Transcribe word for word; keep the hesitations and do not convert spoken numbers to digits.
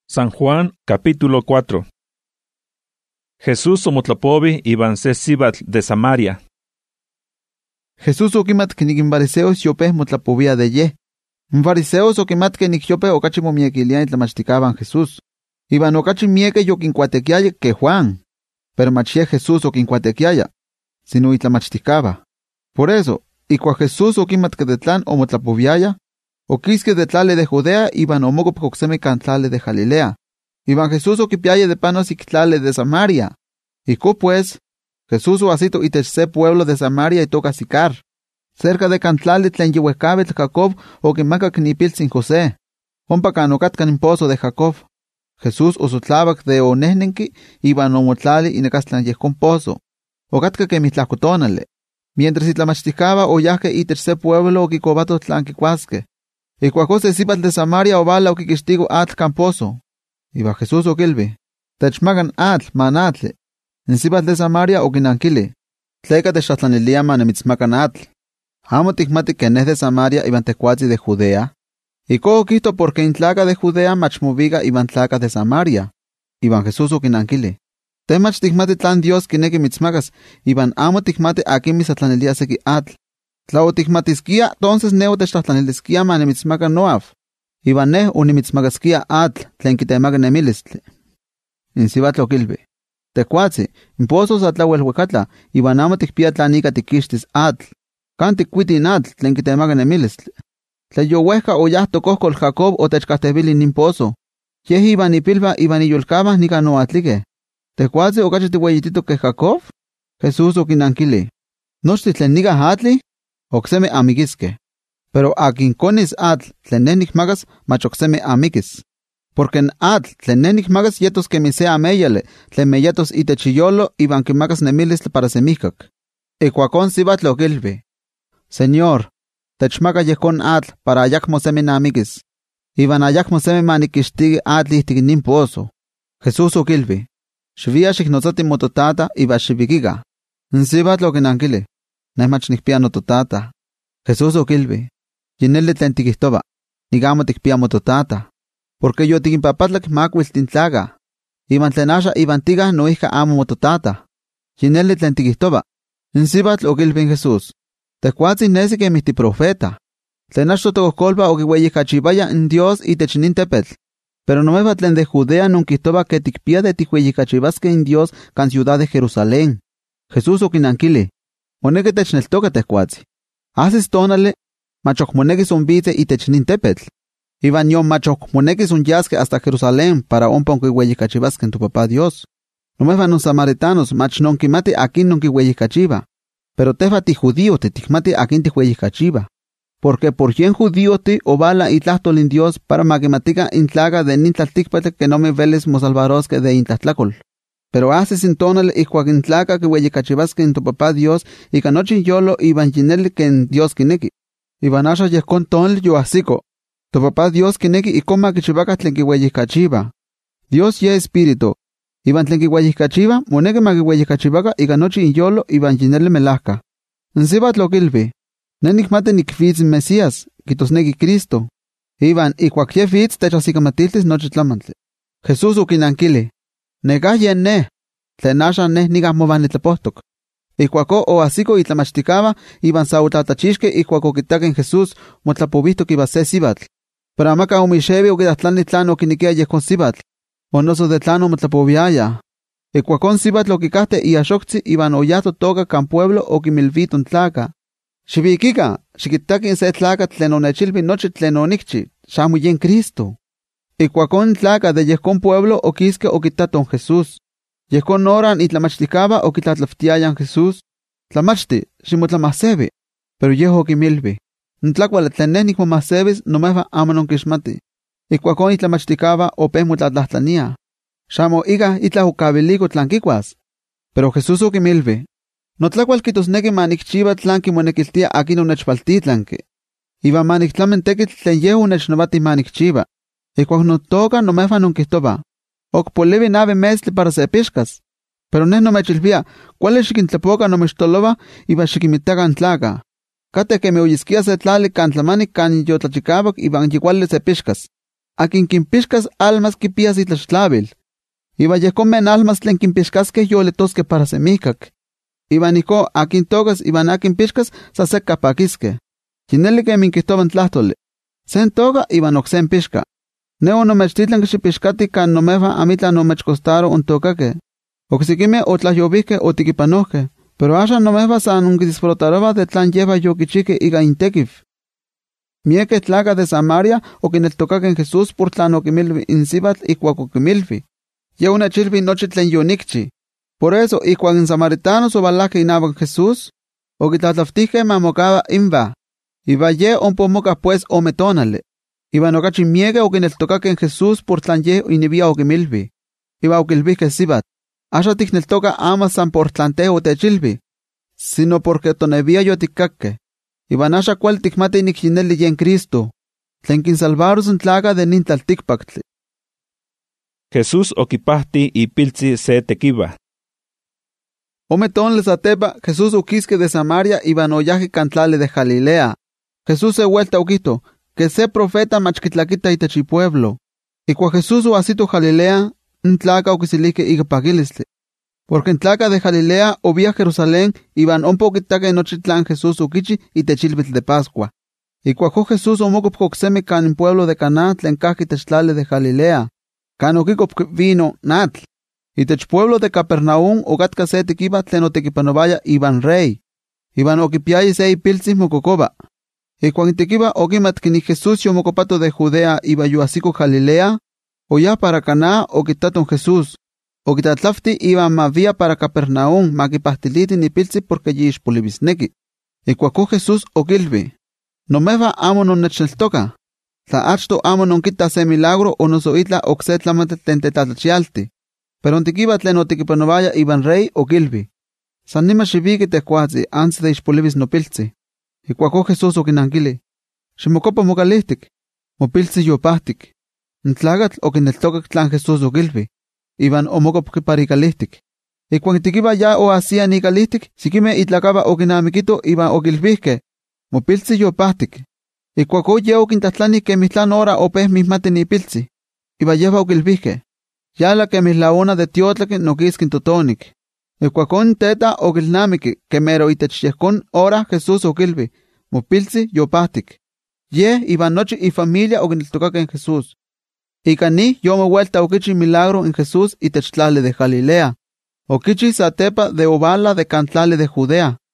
San Juan, capítulo cuatro. Jesús omotlapovi iban se sibatl de Samaria. Jesús okimat que nik fariseos yope motlapovia de ye. Fariseos okimat que nik yope okachi momiequilia itlamachticaban Jesús. Iban okachi mieke yoquincuatequiaya que Juan. Pero machie Jesús oquincuatequiaya, sino itlamachticaba. Por eso, y cua Jesús okimat que de tlan omotlapoviaya, oquisque de tlale de Judea iban omocop coxeme cantlale de Galilea. Iban Jesús oquipiaye de panos y tlale de Samaria. Y co pues, Jesús oasito itechse pueblo de Samaria y toca Sicar, cerca de cantlale tlen yehuecabetl Jacob o que maca knipil sin José. Ompa canocatcan en pozo de Jacob. Jesús osotlabac de onehnenki iban omotlali y necastlan yehcon pozo. Ocatka que mitlacotonale. Mientras itlamachticaba oyaje itechse pueblo o quicobato tlanquicuasque. Y cuaco se sipat de Samaria o bala o quiquistigo atl camposo. Iba Jesús o quilbi. Techmagan atl manatle. En sipat de Samaria o quinanquile. Tleca de xatlanilia manemitzmacan atl. Amo tigmati que nes de Samaria iban tecuatzi de Judea. Y co quito porque in tlaca de Judea machmoviga iban tlaca de Samaria. Iban Jesús o quinanquile. Temach tigmati tlan Dios quineki mitzmagas. Iban amo tigmati aquí misatlanilia sequi atl. Tlau tigmatisquia, entonces neo techtlatlanilisquia manemitzmaga noaf. Iban neh unimitzmagasquia atl, tlen quitemaga nemilistli. In sibat loquilbe. Tecuatzi, in pozos atlauelhuecatla, iban amo ticpia tlanica tiquixtis atl. Can ticuitin atl, tlen quitemaga nemilistli. Tlen yohueja oyah tocoscol Jacob o techcastevili nin pozo. Yeh iban ipilba iban iyolcaba nica noatlique. Tecuatzi ocachi tihueyitito que Jacob? Jesús oquinanquili. Nochti tlen niga atli? Oxeme amiguisque. Pero a quien conis atl tlen nenik magas mach oxeme amiguis. Porque en atl tlen nenik magas yetos que mi sea ameyale, tlen meyatos itechiyolo iban que magas nemilis para semihcac. E cuacon sibat lo gilbe. Señor, techmaga yecon atl para ayacmo seme amiguis. Iban ayacmo seme manikistig atl ihtig nin pozo. Jesús o gilbe. Shvia shiknozati mototata iba shivigiga. Sibat lo quinanquile. Nemach nikpia nototata. Jesús oquilbi. Yinele tlen tiquihtoba. Nigamo tikpia mototata. Porque yo tiquinpapatlak macuil tintlaga. Iban tlen asha iban tiga noihka amo mototata. Yinele tlen tiquihtoba. Insibatl oquilbi en Jesús. Tecuatzi nesi que mihti profeta. Tlen ashto tococolpa oquihueyicachibaya en Dios y techinin tepetl. Pero no meva tlen de Judea nunquihtoba que tikpia de tihueyicachibasque en Dios can ciudad de Jerusalén. Jesús oquinanquili. Monegi techneltoca tecuatzi. Haces tonale, machoc monegi zombite y technin tepetl. Iban yon machoc monegi yasque hasta Jerusalén para ompa onquihueyicachibasque en tu papá Dios. No me van los samaritanos, mach nonquimati akin nonquihueyicachiba. Pero tefa ti judío te tigmati akin tihueyicachiba. Porque por yen judío te obala y tlahtolin Dios para maquematica intlaga de nintlalticpate que no me veles mosalvarosque de intlatlacol. Pero haces intonal y cuaquintlaca que hueyicachibasque en tu papá Dios y canochin yolo iban yinel que en Dios kineki. Iban asha yescon tonel yo asico. Tu papá Dios kineki y coma que chivaca tlen que hueyicachiba. Dios ye espíritu. Iban tlen que hueyicachiba, moneke ma que hueyicachivaca y canochin yolo iban yinel melahka. Nsibat lo kilbi. Nenik mate nikfitz Mesías, quitos negi Cristo. Iban y cuaquie fitz techasicamatiltis nochitlamantle. Jesús ukinanquili. Negaye ne, tlenasha ne nigas movanitlepostok. Y cuaco o asico y tlamachticaba, iban sautatachishke y cuaco quitaken Jesús, motlapovisto que iba a ser sibatl. Pero amaca o mishebe o quedatlan tlano que niquea yescon sibatl. O noso de tlano motlapoviaya. Y cuacon sibatl lo quicaste y ashokzi iban oyato toga can pueblo o quimilviton tlaca. Shibikika, shikitaken se tlaca tlenonechilvi noche tlenonikchi, shamuyen Cristo. Y cuacón tlaca de yescon pueblo o quisque o quitaton Jesús. Yescon oran y tlamachticaba o quitatlaftiayan Jesús. Tlamachti, shimotlamasebe. Pero yeho quimilbi. Ntlacual tlenénico masebes no meva amanon kishmati. Y cuacón y tlamachticaba o pemutlatlahtania. Shamo iga y tlahucabiligo tlanquicuas. Pero Jesús o quimilbi. No tlacual quitosnequi manikchiva tlanqui monekiltia aquí no nechpaltitlanque. Iba maniktlamenteki tlen yehu nechnovati manikchiva. Y cuando no toca no me fa nunquihtoba. Oc polivi nave mesli para se piscas. Pero ne no me chilvia, ¿cuál es xiquintlepoca no me xtolova iba xiquimitaga tlaga? Cate que me oyisquia se tlali cantlamani can yotlachicavac iban yiguales se piscas. akin quinpixcas almas quipias itlaxtlabil. Iba yecomen almas tlen quinpixcasque yoletosque para semicac. Iba nico akin togas iban akin pixcas sa seca paquisque. Chineli que minquitoban tlahtole. Sen toga iban oxen pixca. Neo no mechtitlan que xipixcati can nomeva amitla no mechcostaro un tocaque. Oxiquime o tlayobique o tiquipanoque. Pero asha nomeva san un disfrutarova de tlan lleva yoquichique iga intequif. Mieke tlaga de Samaria o que en el tocaque en Jesús por tlan oquimilvi insibat y cuacoquimilvi. Ye una chilvi noche tlen yonicchi. Por eso, y cuando en samaritanos o balaque inaban Jesús, o que tatlaftije mamocaba imba, y valle un pomoca pues o metónale, y va no cachi miega o que en el tocaque en Jesús por tlanye o inibia o que milvi, y va o que el vique sibat, asha tich nel toca amasan por tlante o te chilvi, sino porque tonevia yo ticaque, y van asha cual ticmate inichinelli y en Cristo, tlenquin salvarus en tlaga de nintal ticpactli. Jesús okipahti y pilzi se tequiba. Ometón les ateba, Jesús uquisque de Samaria y vanoyaje cantlale de Galilea. Jesús se vuelta uquito, que se profeta machquitlaquita y techipueblo. Y cua Jesús o asito Galilea, en tlaca uquisilique y paquilisle. Porque en tlaca de Galilea o vía Jerusalén, iban un poquitaque nochitlán Jesús uquichi y techilbitl de Pascua. Y cuajo Jesús o moco pcoxeme can en pueblo de Caná tlencaji techtlale de Galilea. Can uquico vino natl. Y tech pueblo de Capernaum o gatka se tequiba tlen otequipanovaya iban rey. Iban oquipiay se pilsis mococoba. Y cuando tequiba oquimat que ni Jesús yo mocopato de Judea iba yo así con Galilea, o ya para Caná o quitaton Jesús. O quitatlafti iba mavía para Capernaum, maquipastiliti ni pilsi porque yish polibisneki. Y cuaco Jesús o gilvi. No me va amo non necheltoca. La achto amo non quita se milagro o no soitla oxetlamate tentetatachialti. Pero antiquiba tlen otiquipanovaya iban rey o gilvi. San nima xiviki tecuazi antes de ixpolivis no pilzi. Y cuaco Jesús o quinanquili. Ximocopa mocalihtic. Mo pilzi yopahtic. Ntlagatl o quineltocac tlan Jesús o gilvi. Iban o mocop paricalihtic. Y cuan tiquiba ya o hacía nicalihtic, siquime itlacaba o quinamiquito iban o gilvisque. Mo pilzi yopahtic. Y cuaco ye o quintatlani que mislan ora o pez mismate ni pilzi. Iba lleva o gilvisque. Ya la que mis laona de tiotlaque no quisquin totonic. Y cuacón teta o gilnamique, que mero itechchescon ora Jesús o gilvi, mopilzi yopahtic. Ye iba noche y familia o giniltocaque en Jesús. Y cani yo me vuelta o quichi milagro en Jesús y techtlale de Galilea. O quichi satepa de Obala de Cantlale de Judea.